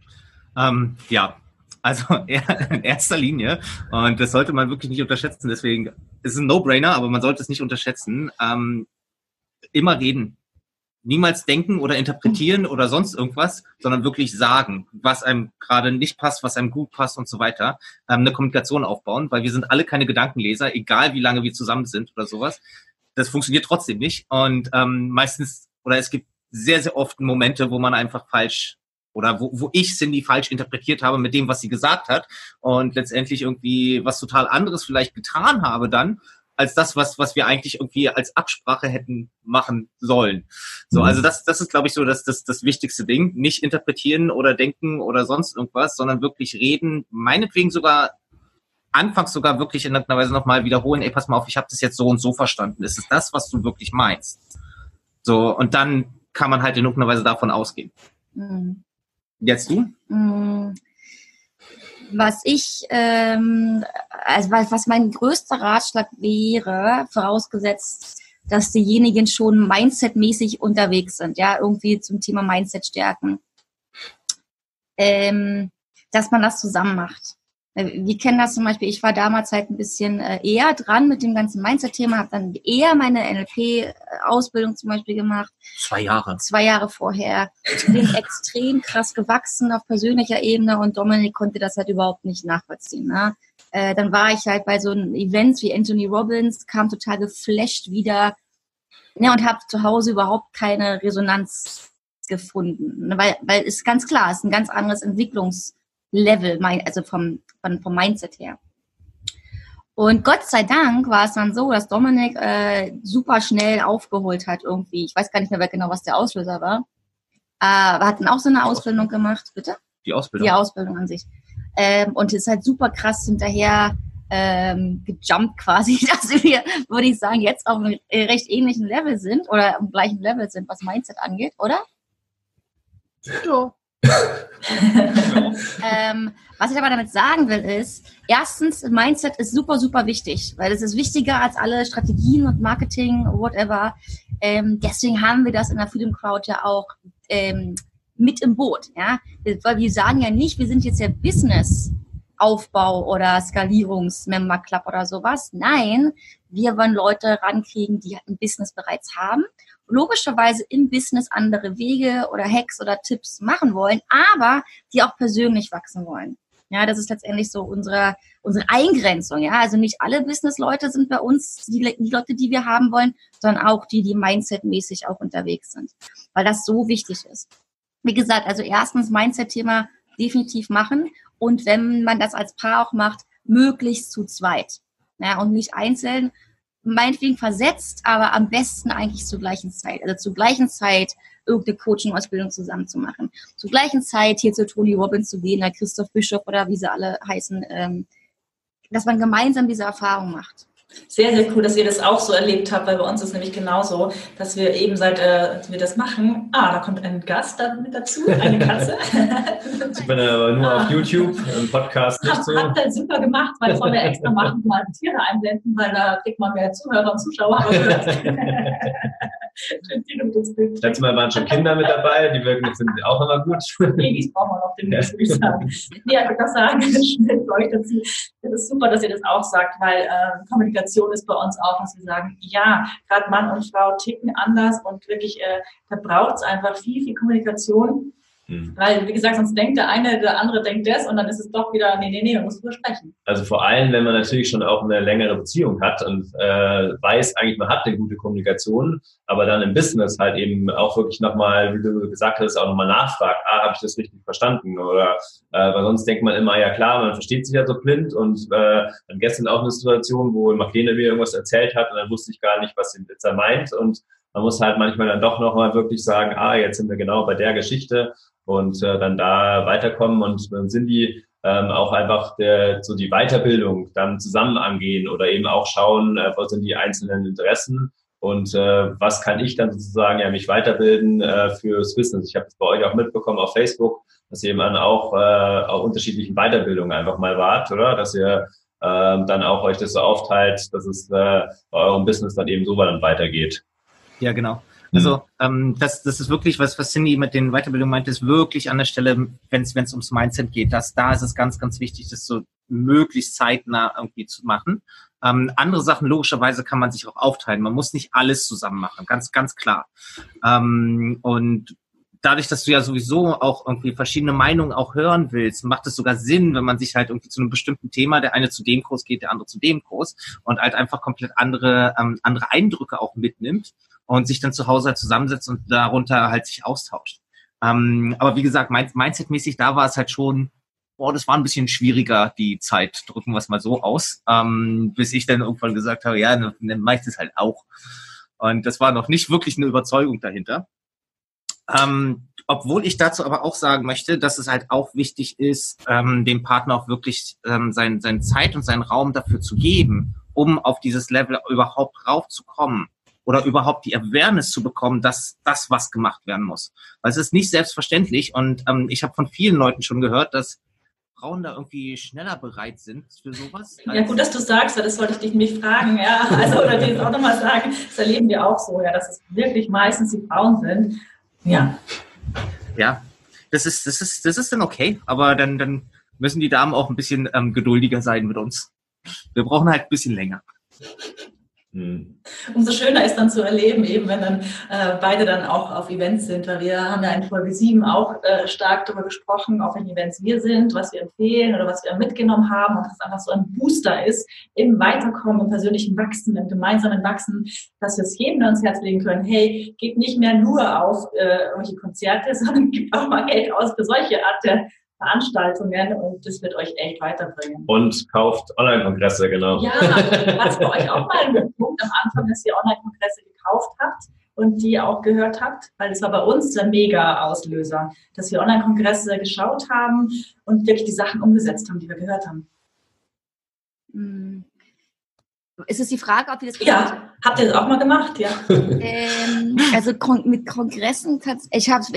Also in erster Linie, und das sollte man wirklich nicht unterschätzen, deswegen ist es ein No-Brainer, aber man sollte es nicht unterschätzen, immer reden. Niemals denken oder interpretieren oder sonst irgendwas, sondern wirklich sagen, was einem gerade nicht passt, was einem gut passt und so weiter. Eine Kommunikation aufbauen, weil wir sind alle keine Gedankenleser, egal wie lange wir zusammen sind oder sowas. Das funktioniert trotzdem nicht. Und meistens, oder es gibt sehr, sehr oft Momente, wo man einfach falsch oder wo ich Cindy falsch interpretiert habe mit dem, was sie gesagt hat und letztendlich irgendwie was total anderes vielleicht getan habe dann, als das, was wir eigentlich irgendwie als Absprache hätten machen sollen. So, also das ist, glaube ich, so das wichtigste Ding. Nicht interpretieren oder denken oder sonst irgendwas, sondern wirklich reden, meinetwegen sogar anfangs sogar wirklich in irgendeiner Weise nochmal wiederholen, ey, pass mal auf, ich habe das jetzt so und so verstanden. Ist es das, was du wirklich meinst? So, und dann kann man halt in irgendeiner Weise davon ausgehen. Jetzt du? Was was mein größter Ratschlag wäre, vorausgesetzt, dass diejenigen schon mindsetmäßig unterwegs sind, ja, irgendwie zum Thema Mindset stärken. Dass man das zusammen macht. Wir kennen das zum Beispiel, ich war damals halt ein bisschen eher dran mit dem ganzen Mindset-Thema, habe dann eher meine NLP-Ausbildung zum Beispiel gemacht. 2 Jahre. 2 Jahre vorher. Bin extrem krass gewachsen auf persönlicher Ebene und Dominik konnte das halt überhaupt nicht nachvollziehen. Ne? Dann war ich halt bei so Events wie Anthony Robbins, kam total geflasht wieder, ne, und habe zu Hause überhaupt keine Resonanz gefunden. Weil ist ganz klar, ist ein ganz anderes Entwicklungslevel, also vom Mindset her. Und Gott sei Dank war es dann so, dass Dominik super schnell aufgeholt hat irgendwie. Ich weiß gar nicht mehr genau, was der Auslöser war. Wir hatten auch so eine Ausbildung gemacht, bitte? Die Ausbildung? Die Ausbildung an sich. Und ist halt super krass hinterher gejumpt quasi, dass wir, würde ich sagen, jetzt auf einem recht ähnlichen Level sind oder am gleichen Level sind, was Mindset angeht, oder? Ja. Was ich aber damit sagen will ist, erstens, Mindset ist super, super wichtig, weil es ist wichtiger als alle Strategien und Marketing, whatever. Deswegen haben wir das in der Freedom Crowd ja auch mit im Boot. Ja? Weil wir sagen ja nicht, wir sind jetzt ja Business-Aufbau oder Skalierungs-Member Club oder sowas. Nein, wir wollen Leute rankriegen, die ein Business bereits haben, logischerweise im Business andere Wege oder Hacks oder Tipps machen wollen, aber die auch persönlich wachsen wollen. Ja, das ist letztendlich so unsere Eingrenzung. Ja, also nicht alle Business-Leute sind bei uns die Leute, die wir haben wollen, sondern auch die mindsetmäßig auch unterwegs sind, weil das so wichtig ist. Wie gesagt, also erstens Mindset-Thema definitiv machen und wenn man das als Paar auch macht, möglichst zu zweit. Ja, und nicht einzeln, meinetwegen versetzt, aber am besten eigentlich zur gleichen Zeit. Also zur gleichen Zeit irgendeine Coaching-Ausbildung zusammen zu machen. Zur gleichen Zeit hier zu Tony Robbins zu gehen, der Christoph Bischof oder wie sie alle heißen, dass man gemeinsam diese Erfahrung macht. Sehr, sehr cool, dass ihr das auch so erlebt habt, weil bei uns ist nämlich genauso, dass wir eben seit wir das machen, da kommt ein Gast mit dazu, eine Katze. Ich bin aber nur auf YouTube, im Podcast nicht so. Habt ihr super gemacht, weil das wollen wir extra machen, mal Tiere einblenden, weil da kriegt man mehr Zuhörer und Zuschauer. Letztes Mal waren schon Kinder mit dabei, die wirken sind auch immer gut. Babys brauchen wir noch demnächst, würde ich sagen. Nee, ich würde das sagen, schnell für euch dazu. Das ist super, dass ihr das auch sagt, weil Kommunikation ist bei uns auch, dass wir sagen, ja, gerade Mann und Frau ticken anders und wirklich, da braucht es einfach viel, viel Kommunikation. Weil, wie gesagt, sonst denkt der eine, der andere denkt das und dann ist es doch wieder, nee, man muss drüber sprechen. Also vor allem, wenn man natürlich schon auch eine längere Beziehung hat und weiß eigentlich, man hat eine gute Kommunikation, aber dann im Business halt eben auch wirklich nochmal, wie du gesagt hast, auch nochmal nachfragt, habe ich das richtig verstanden? Oder weil sonst denkt man immer, ja klar, man versteht sich ja so blind und dann gestern auch eine Situation, wo Marlene mir irgendwas erzählt hat und dann wusste ich gar nicht, was sie jetzt da meint und man muss halt manchmal dann doch nochmal wirklich sagen, jetzt sind wir genau bei der Geschichte und dann da weiterkommen und dann sind die auch einfach so die Weiterbildung dann zusammen angehen oder eben auch schauen, was sind die einzelnen Interessen und was kann ich dann sozusagen mich weiterbilden fürs Business. Ich habe es bei euch auch mitbekommen auf Facebook, dass ihr eben auch auf unterschiedlichen Weiterbildungen einfach mal wart, oder? Dass ihr dann auch euch das so aufteilt, dass es bei eurem Business dann eben so dann weitergeht. Ja, genau. Also das ist wirklich, was Cindy mit den Weiterbildungen meint, ist wirklich an der Stelle, wenn es ums Mindset geht, da ist es ganz, ganz wichtig, das so möglichst zeitnah irgendwie zu machen. Andere Sachen, logischerweise, kann man sich auch aufteilen. Man muss nicht alles zusammen machen, ganz, ganz klar. Und dadurch, dass du ja sowieso auch irgendwie verschiedene Meinungen auch hören willst, macht es sogar Sinn, wenn man sich halt irgendwie zu einem bestimmten Thema, der eine zu dem Kurs geht, der andere zu dem Kurs und halt einfach komplett andere Eindrücke auch mitnimmt und sich dann zu Hause halt zusammensetzt und darunter halt sich austauscht. Aber wie gesagt, mindsetmäßig, da war es halt schon, das war ein bisschen schwieriger, die Zeit, drücken wir es mal so aus, bis ich dann irgendwann gesagt habe, ja, dann mach ich das halt auch. Und das war noch nicht wirklich eine Überzeugung dahinter. Obwohl ich dazu aber auch sagen möchte, dass es halt auch wichtig ist, dem Partner auch wirklich seine Zeit und seinen Raum dafür zu geben, um auf dieses Level überhaupt raufzukommen oder überhaupt die Awareness zu bekommen, dass das was gemacht werden muss. Weil es ist nicht selbstverständlich und ich habe von vielen Leuten schon gehört, dass Frauen da irgendwie schneller bereit sind für sowas. Ja, gut, dass du sagst, weil das wollte ich dich nämlich fragen, ja. Also, oder dir jetzt auch nochmal sagen, das erleben wir auch so, ja, dass es wirklich meistens die Frauen sind. Ja. Ja, das ist dann okay, aber dann müssen die Damen auch ein bisschen geduldiger sein mit uns. Wir brauchen halt ein bisschen länger. Umso schöner ist dann zu erleben, eben wenn dann beide dann auch auf Events sind, weil wir haben ja in Folge 7 auch stark darüber gesprochen, auf welchen Events wir sind, was wir empfehlen oder was wir mitgenommen haben und dass einfach so ein Booster ist im Weiterkommen, im persönlichen Wachsen, im gemeinsamen Wachsen, dass wir es jedem ans Herz legen können, hey, gebt nicht mehr nur auf irgendwelche Konzerte, sondern gebt auch mal Geld aus für solche Art der Veranstaltungen und das wird euch echt weiterbringen. Und kauft Online-Kongresse, genau. Ja, war es bei euch auch mal ein Punkt am Anfang, dass ihr Online-Kongresse gekauft habt und die auch gehört habt? Weil es war bei uns der Mega-Auslöser, dass wir Online-Kongresse geschaut haben und wirklich die Sachen umgesetzt haben, die wir gehört haben. Ist es die Frage, ob ihr das gemacht habt? Ja, habt ihr das auch mal gemacht? Ja. Also mit Kongressen, ich habe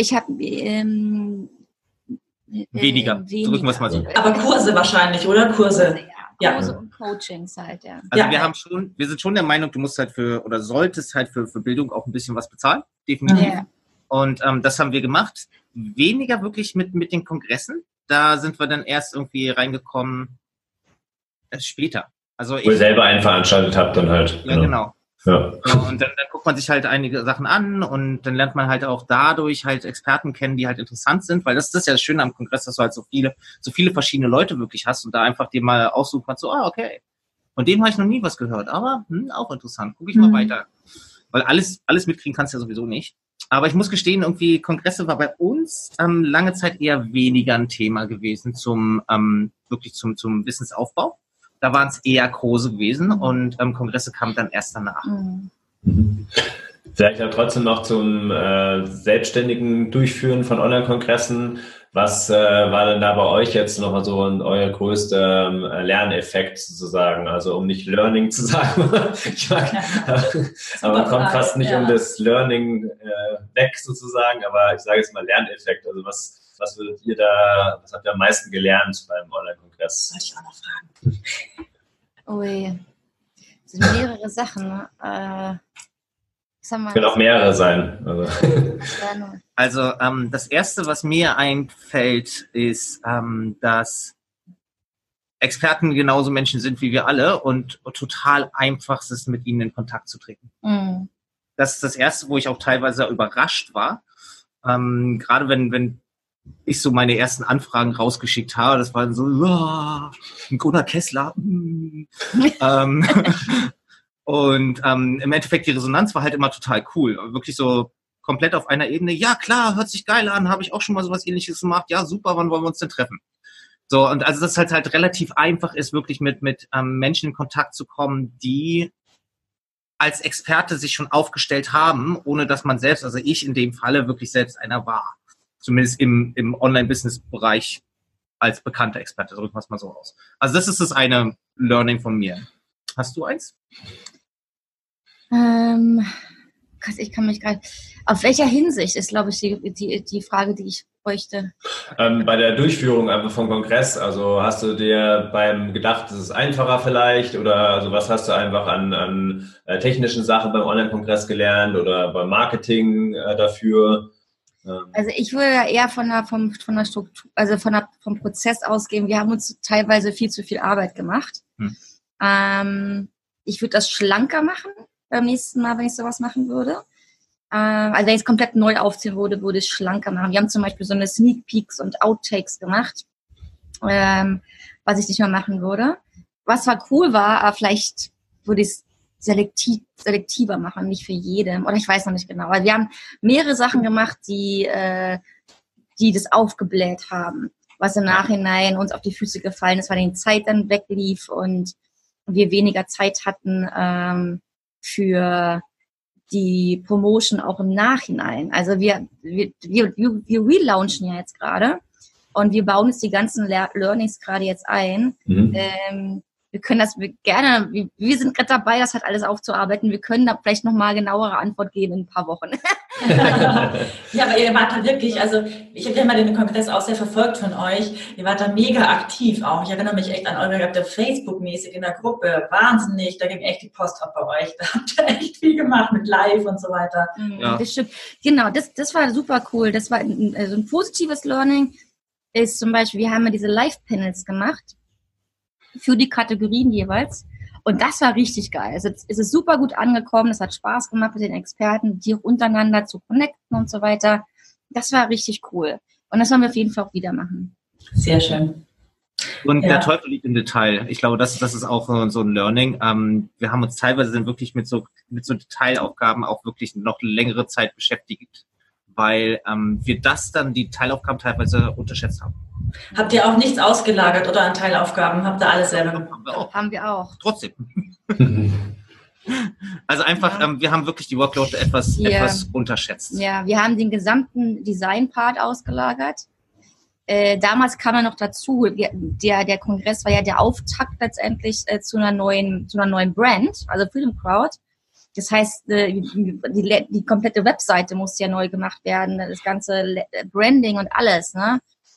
Weniger. Drücken wir es mal so. Aber Kurse wahrscheinlich, oder? Kurse. Ja, Kurse und Coachings halt, ja. Also wir sind schon der Meinung, du musst halt solltest halt für Bildung auch ein bisschen was bezahlen. Definitiv. Ja. Und das haben wir gemacht. Weniger wirklich mit den Kongressen. Da sind wir dann erst irgendwie reingekommen später. Also Wo ihr selber einen veranstaltet habt dann halt. Ja, genau. Ja. Und dann guckt man sich halt einige Sachen an und dann lernt man halt auch dadurch halt Experten kennen, die halt interessant sind, weil das ist ja das Schöne am Kongress, dass du halt so viele verschiedene Leute wirklich hast und da einfach dir mal aussuchen kannst, so, okay, von dem habe ich noch nie was gehört, aber auch interessant, gucke ich mal weiter. Weil alles mitkriegen kannst du ja sowieso nicht. Aber ich muss gestehen, irgendwie Kongresse war bei uns lange Zeit eher weniger ein Thema gewesen wirklich zum Wissensaufbau. Da waren es eher große gewesen und Kongresse kamen dann erst danach. Vielleicht ja trotzdem noch zum selbstständigen Durchführen von Online-Kongressen. Was war denn da bei euch jetzt nochmal so euer größter Lerneffekt sozusagen? Also um nicht Learning zu sagen, aber man kommt fast nicht um das Learning weg sozusagen, aber ich sage jetzt mal Lerneffekt. Also was würdet ihr was habt ihr am meisten gelernt beim Online-Kongress? Wollte ich auch noch fragen. Ui, das sind mehrere Sachen. Können auch mehrere sein. Also das Erste, was mir einfällt, ist, dass Experten genauso Menschen sind wie wir alle und total einfach ist, mit ihnen in Kontakt zu treten. Das ist das Erste, wo ich auch teilweise überrascht war. Gerade wenn ich so meine ersten Anfragen rausgeschickt habe, das war so, ein Gunnar Kessler. Und im Endeffekt die Resonanz war halt immer total cool. Wirklich so komplett auf einer Ebene. Ja, klar, hört sich geil an, habe ich auch schon mal sowas Ähnliches gemacht. Ja, super, wann wollen wir uns denn treffen? So, und also das halt relativ einfach ist, wirklich mit Menschen in Kontakt zu kommen, die als Experte sich schon aufgestellt haben, ohne dass man selbst, also ich in dem Falle, wirklich selbst einer war. Zumindest im Online-Business-Bereich als bekannter Experte, drücken wir es mal so aus. Also das ist das eine Learning von mir. Hast du eins? Ich kann mich gerade... Auf welcher Hinsicht ist, glaube ich, die Frage, die ich bräuchte? Bei der Durchführung einfach vom Kongress, also hast du dir gedacht, es ist einfacher vielleicht oder also was hast du einfach an technischen Sachen beim Online-Kongress gelernt oder beim Marketing dafür? Also ich würde ja eher von der Struktur, also vom Prozess ausgehen. Wir haben uns teilweise viel zu viel Arbeit gemacht. Ich würde das schlanker machen beim nächsten Mal, wenn ich sowas machen würde. Also wenn ich es komplett neu aufziehen würde ich es schlanker machen. Wir haben zum Beispiel so eine Sneak Peeks und Outtakes gemacht, was ich nicht mehr machen würde. Was zwar cool war, aber vielleicht würde ich es selektiver machen, nicht für jeden. Oder ich weiß noch nicht genau. Weil wir haben mehrere Sachen gemacht, die das aufgebläht haben, was im Nachhinein uns auf die Füße gefallen ist, weil die Zeit dann weglief und wir weniger Zeit hatten für die Promotion auch im Nachhinein. Also wir relaunchen ja jetzt gerade und wir bauen jetzt die ganzen Learnings gerade jetzt ein. wir können das gerne, wir sind gerade dabei, das halt alles aufzuarbeiten. Wir können da vielleicht nochmal genauere Antwort geben in ein paar Wochen. Ja, aber ihr wart da wirklich, also ich habe ja mal den Kongress auch sehr verfolgt von euch. Ihr wart da mega aktiv auch. Ich erinnere mich echt an eure, ihr habt da Facebook-mäßig in der Gruppe, wahnsinnig, da ging echt die Post ab bei euch. Da habt ihr echt viel gemacht mit Live und so weiter. Ja. Das stimmt. Genau, das war super cool. Das war ein positives Learning ist zum Beispiel, wir haben ja diese Live-Panels gemacht für die Kategorien jeweils. Und das war richtig geil. Es ist super gut angekommen. Es hat Spaß gemacht mit den Experten, die auch untereinander zu connecten und so weiter. Das war richtig cool. Und das wollen wir auf jeden Fall auch wieder machen. Sehr schön. Und der Teufel liegt im Detail. Ich glaube, das ist auch so ein Learning. Wir haben uns teilweise dann wirklich mit so Detailaufgaben auch wirklich noch längere Zeit beschäftigt, weil wir die Teilaufgaben teilweise unterschätzt haben. Habt ihr auch nichts ausgelagert oder an Teilaufgaben? Habt ihr alles selber gemacht? Haben wir auch. Trotzdem. Also einfach, wir haben wirklich die Workload etwas unterschätzt. Ja, wir haben den gesamten Design-Part ausgelagert. Damals kam ja noch dazu, der Kongress war ja der Auftakt letztendlich zu einer neuen Brand, also Freedom Crowd. Das heißt, die komplette Webseite musste ja neu gemacht werden, das ganze Branding und alles, ne?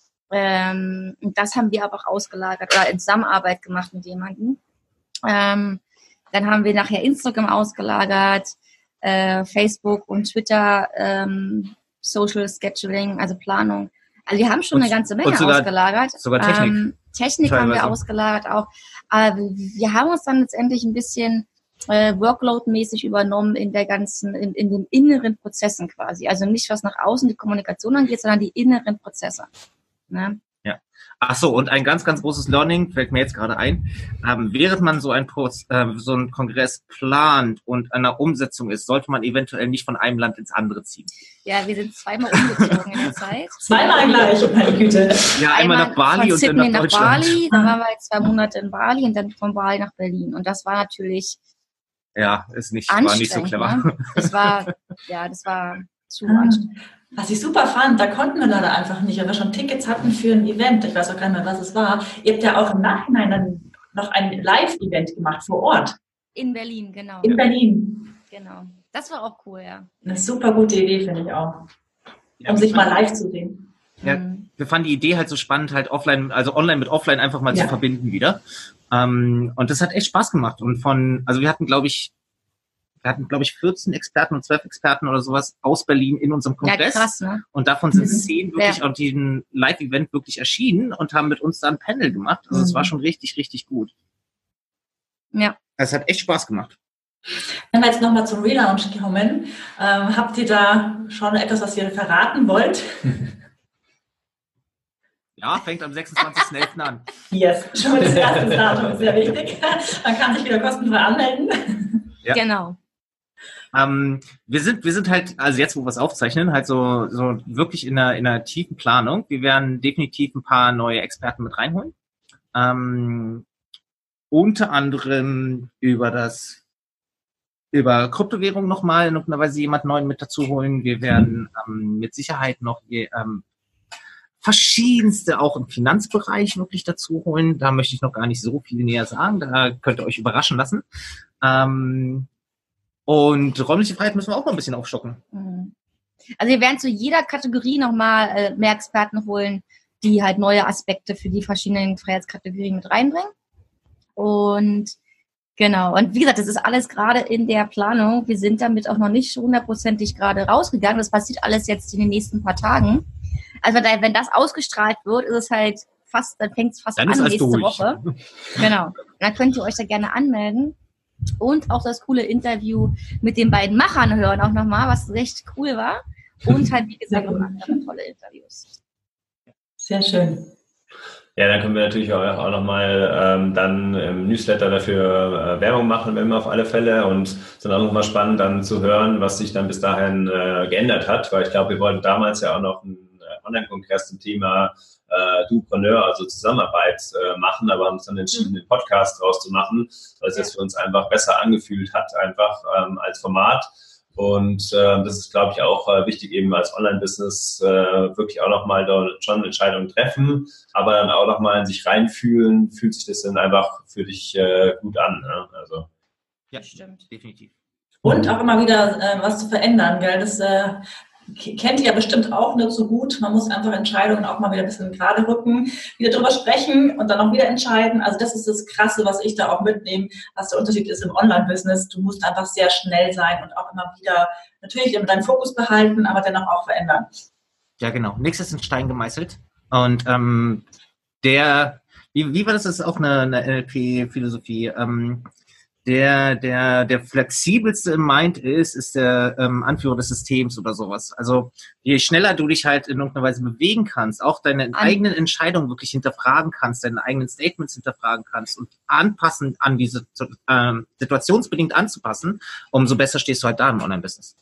Und das haben wir aber auch ausgelagert oder in Zusammenarbeit gemacht mit jemandem. Dann haben wir nachher Instagram ausgelagert, Facebook und Twitter, Social Scheduling, also Planung. Also wir haben schon eine ganze Menge ausgelagert. Sogar Technik. Technik haben wir ausgelagert auch. Aber wir haben uns dann letztendlich ein bisschen Workload-mäßig übernommen in den inneren Prozessen quasi. Also nicht, was nach außen die Kommunikation angeht, sondern die inneren Prozesse. Ne? Ja. Ach so, und ein ganz, ganz großes Learning fällt mir jetzt gerade ein. Während man so einen Kongress plant und an der Umsetzung ist, sollte man eventuell nicht von einem Land ins andere ziehen. Ja, wir sind zweimal umgezogen in der Zeit. Zweimal gleich, meine Güte. Ja, einmal nach Bali und dann nach Deutschland. Bali, dann waren wir jetzt 2 Monate in Bali und dann von Bali nach Berlin. Und das war natürlich war nicht so clever. Ne? Das war zu anstrengend. Was ich super fand, da konnten wir leider einfach nicht, weil wir schon Tickets hatten für ein Event. Ich weiß auch gar nicht mehr, was es war. Ihr habt ja auch im Nachhinein dann noch ein Live-Event gemacht vor Ort. In Berlin, genau. In Berlin. Genau. Das war auch cool, ja. Eine super gute Idee, finde ich auch. Um sich mal live zu sehen. Ja, wir fanden die Idee halt so spannend, halt offline, also online mit offline einfach mal zu verbinden wieder. Und das hat echt Spaß gemacht. Und wir hatten, glaube ich, 14 Experten und 12 Experten oder sowas aus Berlin in unserem Kongress. Ja, krass, ne? Und davon sind 10 wirklich auf diesem Live-Event wirklich erschienen und haben mit uns da ein Panel gemacht. Also es war schon richtig, richtig gut. Ja. Es hat echt Spaß gemacht. Wenn wir jetzt nochmal zum Relaunch kommen, habt ihr da schon etwas, was ihr verraten wollt? Ja, fängt am 26.11. an. Yes, schon mal das erste Datum ist sehr wichtig. Man kann sich wieder kostenfrei anmelden. Ja. Genau. Wir sind halt, also jetzt, wo wir es aufzeichnen, halt so wirklich in einer tiefen Planung. Wir werden definitiv ein paar neue Experten mit reinholen. Unter anderem über Kryptowährung nochmal notwendigerweise jemand Neuen mit dazu holen. Wir werden mit Sicherheit noch verschiedenste auch im Finanzbereich wirklich dazu holen. Da möchte ich noch gar nicht so viel näher sagen. Da könnt ihr euch überraschen lassen. Und räumliche Freiheit müssen wir auch noch ein bisschen aufstocken. Also wir werden zu jeder Kategorie nochmal mehr Experten holen, die halt neue Aspekte für die verschiedenen Freiheitskategorien mit reinbringen. Und genau, und wie gesagt, das ist alles gerade in der Planung. Wir sind damit auch noch nicht 100%ig gerade rausgegangen. Das passiert alles jetzt in den nächsten paar Tagen. Also wenn das ausgestrahlt wird, ist es halt dann fängt es fast dann an nächste durch. Woche. Genau. Dann könnt ihr euch da gerne anmelden. Und auch das coole Interview mit den beiden Machern hören auch nochmal, was recht cool war. Und halt, wie gesagt, noch andere tolle Interviews. Sehr schön. Ja, dann können wir natürlich auch nochmal dann im Newsletter dafür Werbung machen, wenn wir auf alle Fälle. Und es ist dann auch nochmal spannend, dann zu hören, was sich dann bis dahin geändert hat. Weil ich glaube, wir wollten damals ja auch noch einen Online-Kongress zum Thema Dupreneur, also Zusammenarbeit machen, aber haben uns dann entschieden, einen Podcast draus zu machen, weil es jetzt für uns einfach besser angefühlt hat, einfach als Format. Und das ist, glaube ich, auch wichtig, eben als Online-Business wirklich auch nochmal dort schon Entscheidungen treffen, aber dann auch nochmal in sich reinfühlen, fühlt sich das dann einfach für dich gut an. Ne? Also. Ja, stimmt, definitiv. Und auch immer wieder was zu verändern, gell? Das kennt ihr ja bestimmt auch nicht so gut. Man muss einfach Entscheidungen auch mal wieder ein bisschen gerade rücken, wieder drüber sprechen und dann auch wieder entscheiden. Also das ist das Krasse, was ich da auch mitnehme, was der Unterschied ist im Online-Business. Du musst einfach sehr schnell sein und auch immer wieder natürlich deinen Fokus behalten, aber dennoch auch verändern. Ja, genau. Nichts ist in Stein gemeißelt. Und wie war das? Das ist auch eine NLP-Philosophie. Der flexibelste im Mind ist der Anführer des Systems oder sowas. Also je schneller du dich halt in irgendeiner Weise bewegen kannst, auch deine eigenen Entscheidungen wirklich hinterfragen kannst, deine eigenen Statements hinterfragen kannst und anpassen an diese situationsbedingt anzupassen, umso besser stehst du halt da im Online-Business.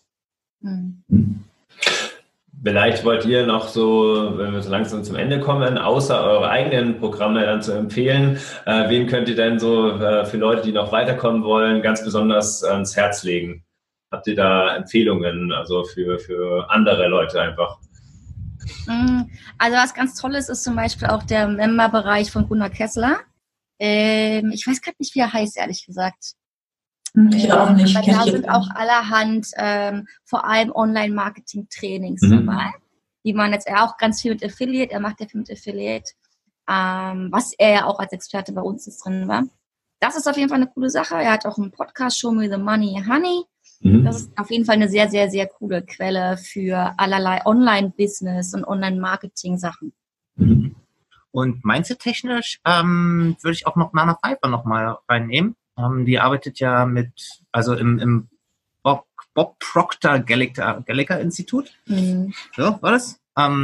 Vielleicht wollt ihr noch so, wenn wir so langsam zum Ende kommen, außer eure eigenen Programme dann zu empfehlen, wen könnt ihr denn so für Leute, die noch weiterkommen wollen, ganz besonders ans Herz legen? Habt ihr da Empfehlungen, also für andere Leute einfach? Also was ganz Tolles ist zum Beispiel auch der Member-Bereich von Gunnar Kessler. Ich weiß gerade nicht, wie er heißt, ehrlich gesagt. Ich auch nicht. Aber da sind auch allerhand, vor allem Online-Marketing-Trainings dabei, die man jetzt auch ganz viel mit Affiliate, er macht ja viel mit Affiliate, was er ja auch als Experte bei uns jetzt drin war. Das ist auf jeden Fall eine coole Sache. Er hat auch einen Podcast, Show Me the Money Honey. Das ist auf jeden Fall eine sehr, sehr, sehr coole Quelle für allerlei Online-Business und Online-Marketing-Sachen. Und mindset-technisch würde ich auch noch Nana Pfeiffer noch mal reinnehmen. Die arbeitet ja also im Bob Proctor Gallagher Institut. So war das.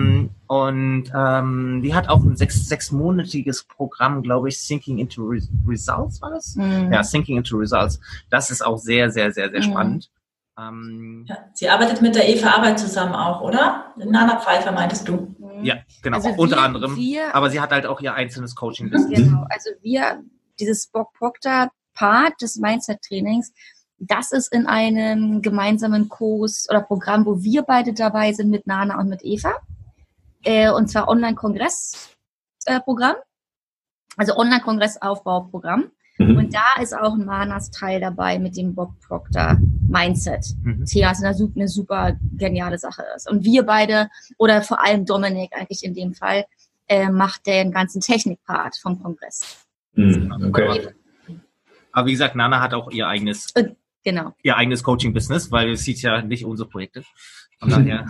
Die hat auch ein sechsmonatiges Programm, glaube ich, Thinking into Results war das? Ja, Thinking into Results. Das ist auch sehr, sehr, sehr, sehr spannend. Ja, sie arbeitet mit der Eva Arbeit zusammen auch, oder? Nana Pfeiffer meintest du? Ja, genau, also unter anderem. Aber sie hat halt auch ihr einzelnes Coaching-Business. Genau, also dieses Bob Proctor Part des Mindset-Trainings, das ist in einem gemeinsamen Kurs oder Programm, wo wir beide dabei sind mit Nana und mit Eva. Und zwar Online-Kongress-Programm, also Online-Kongress-Aufbauprogramm. Und da ist auch Nanas Teil dabei mit dem Bob Proctor Mindset-Thema, was eine super geniale Sache ist. Und wir beide, oder vor allem Dominik eigentlich in dem Fall, macht den ganzen Technik-Part vom Kongress. Okay. Aber wie gesagt, Nana hat auch ihr eigenes Coaching-Business, weil es sieht ja nicht unsere Projekte. Von daher.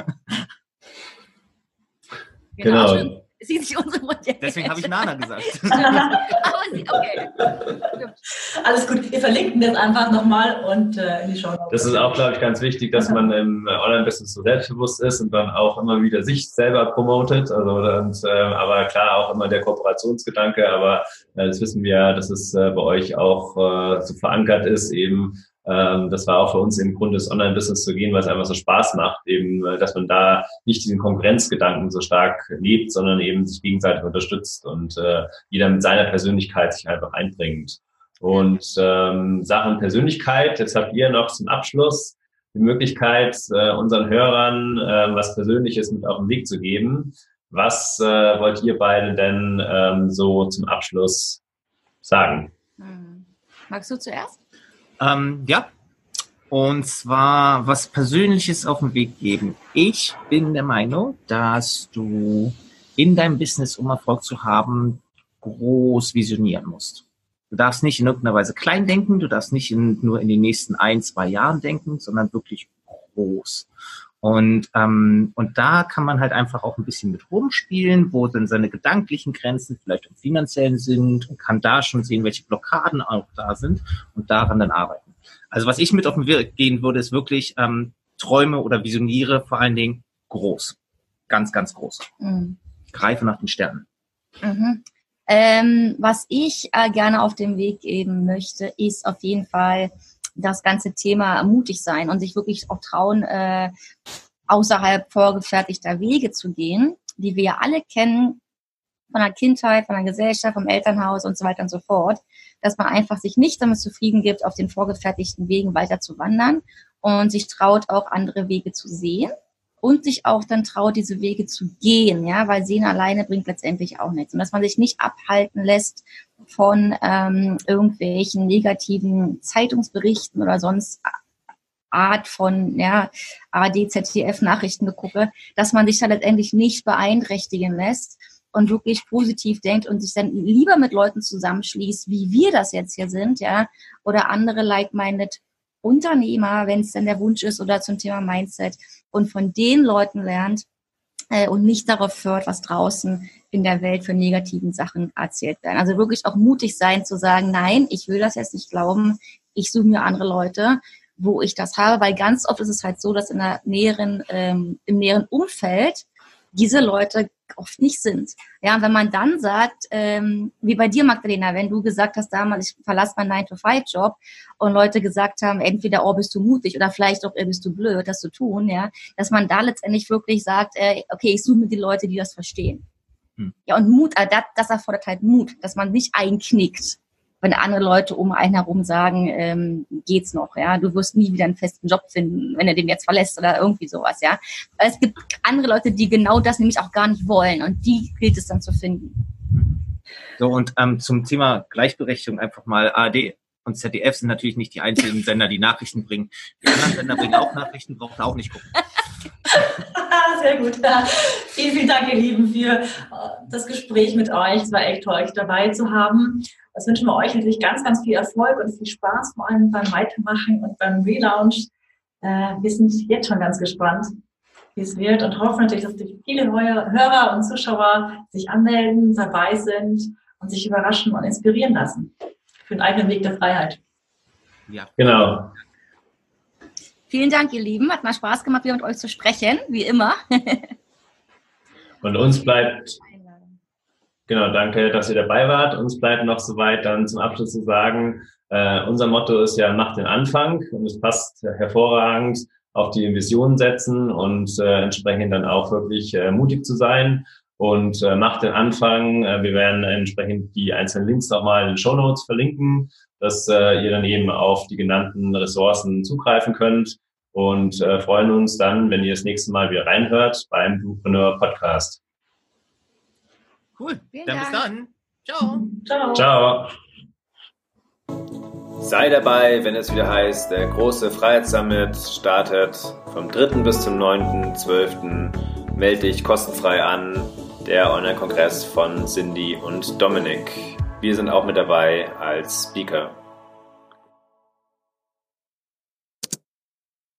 Genau. Es sieht nicht unsere Projekte. Deswegen habe ich Nana gesagt. Okay. Alles gut. Wir verlinken das einfach nochmal und in die Show Notes. Das ist auch, glaube ich, ganz wichtig, dass man im Online-Business so selbstbewusst ist und dann auch immer wieder sich selber promotet. Aber klar, auch immer der Kooperationsgedanke. Aber das wissen wir ja, dass es bei euch auch so verankert ist, eben. Das war auch für uns im Grunde das Online-Business zu gehen, weil es einfach so Spaß macht, eben, dass man da nicht diesen Konkurrenzgedanken so stark lebt, sondern eben sich gegenseitig unterstützt und jeder mit seiner Persönlichkeit sich einfach einbringt. Und Sachen Persönlichkeit, jetzt habt ihr noch zum Abschluss die Möglichkeit, unseren Hörern was Persönliches mit auf den Weg zu geben. Was wollt ihr beide denn so zum Abschluss sagen? Magst du zuerst? Ja, und zwar was Persönliches auf den Weg geben. Ich bin der Meinung, dass du in deinem Business, um Erfolg zu haben, groß visionieren musst. Du darfst nicht in irgendeiner Weise klein denken, du darfst nicht nur in den nächsten 1-2 Jahren denken, sondern wirklich groß. Und da kann man halt einfach auch ein bisschen mit rumspielen, wo dann seine gedanklichen Grenzen vielleicht im finanziellen sind und kann da schon sehen, welche Blockaden auch da sind und daran dann arbeiten. Also was ich mit auf den Weg gehen würde, ist wirklich Träume oder visioniere vor allen Dingen groß. Ganz, ganz groß. Greife nach den Sternen. Was ich gerne auf den Weg geben möchte, ist auf jeden Fall das ganze Thema mutig sein und sich wirklich auch trauen, außerhalb vorgefertigter Wege zu gehen, die wir ja alle kennen, von der Kindheit, von der Gesellschaft, vom Elternhaus und so weiter und so fort, dass man einfach sich nicht damit zufrieden gibt, auf den vorgefertigten Wegen weiter zu wandern und sich traut, auch andere Wege zu sehen und sich auch dann traut, diese Wege zu gehen, ja, weil sehen alleine bringt letztendlich auch nichts. Und dass man sich nicht abhalten lässt von irgendwelchen negativen Zeitungsberichten oder sonst Art von ARD, ZDF Nachrichten gegucke, dass man sich da letztendlich nicht beeinträchtigen lässt und wirklich positiv denkt und sich dann lieber mit Leuten zusammenschließt, wie wir das jetzt hier sind, ja, oder andere like-minded Unternehmer, wenn es dann der Wunsch ist, oder zum Thema Mindset, und von den Leuten lernt und nicht darauf hört, was draußen in der Welt für negativen Sachen erzählt werden. Also wirklich auch mutig sein zu sagen, nein, ich will das jetzt nicht glauben, ich suche mir andere Leute, wo ich das habe, weil ganz oft ist es halt so, dass in der im näheren Umfeld diese Leute oft nicht sind. Ja, und wenn man dann sagt, wie bei dir, Magdalena, wenn du gesagt hast damals, ich verlasse meinen 9-to-5-Job und Leute gesagt haben, entweder, oh, bist du mutig oder vielleicht auch, bist du blöd, das zu tun, ja, dass man da letztendlich wirklich sagt, okay, ich suche mir die Leute, die das verstehen. Ja, und Mut, das erfordert halt Mut, dass man nicht einknickt, wenn andere Leute um einen herum sagen, geht's noch, ja, du wirst nie wieder einen festen Job finden, wenn du den jetzt verlässt oder irgendwie sowas, ja. Es gibt andere Leute, die genau das nämlich auch gar nicht wollen und die gilt es dann zu finden. So, und zum Thema Gleichberechtigung einfach mal, ARD und ZDF sind natürlich nicht die einzigen Sender, die Nachrichten bringen. Die anderen Sender bringen auch Nachrichten, braucht ihr auch nicht gucken. Sehr gut. Vielen, vielen Dank, ihr Lieben, für das Gespräch mit euch. Es war echt toll, euch dabei zu haben. Das wünschen wir euch natürlich ganz, ganz viel Erfolg und viel Spaß, vor allem beim Weitermachen und beim Relaunch. Wir sind jetzt schon ganz gespannt, wie es wird, und hoffen natürlich, dass viele neue Hörer und Zuschauer sich anmelden, dabei sind und sich überraschen und inspirieren lassen für den eigenen Weg der Freiheit. Ja, genau. Vielen Dank, ihr Lieben. Hat mal Spaß gemacht, wieder mit euch zu sprechen, wie immer. Und uns bleibt, genau, danke, dass ihr dabei wart. Uns bleibt noch soweit dann zum Abschluss zu sagen, unser Motto ist ja, macht den Anfang, und es passt hervorragend, auf die Vision setzen und entsprechend dann auch wirklich mutig zu sein. Und macht den Anfang. Wir werden entsprechend die einzelnen Links nochmal in den Shownotes verlinken, dass ihr dann eben auf die genannten Ressourcen zugreifen könnt, und freuen uns dann, wenn ihr das nächste Mal wieder reinhört beim Bluepreneur Podcast. Cool, Vielen dann bis Dank. dann. Ciao. Ciao. Ciao. Sei dabei, wenn es wieder heißt, der große Freiheitssummit startet vom 3. bis zum 9.12. Melde dich kostenfrei an, der Online-Kongress von Cindy und Dominik. Wir sind auch mit dabei als Speaker.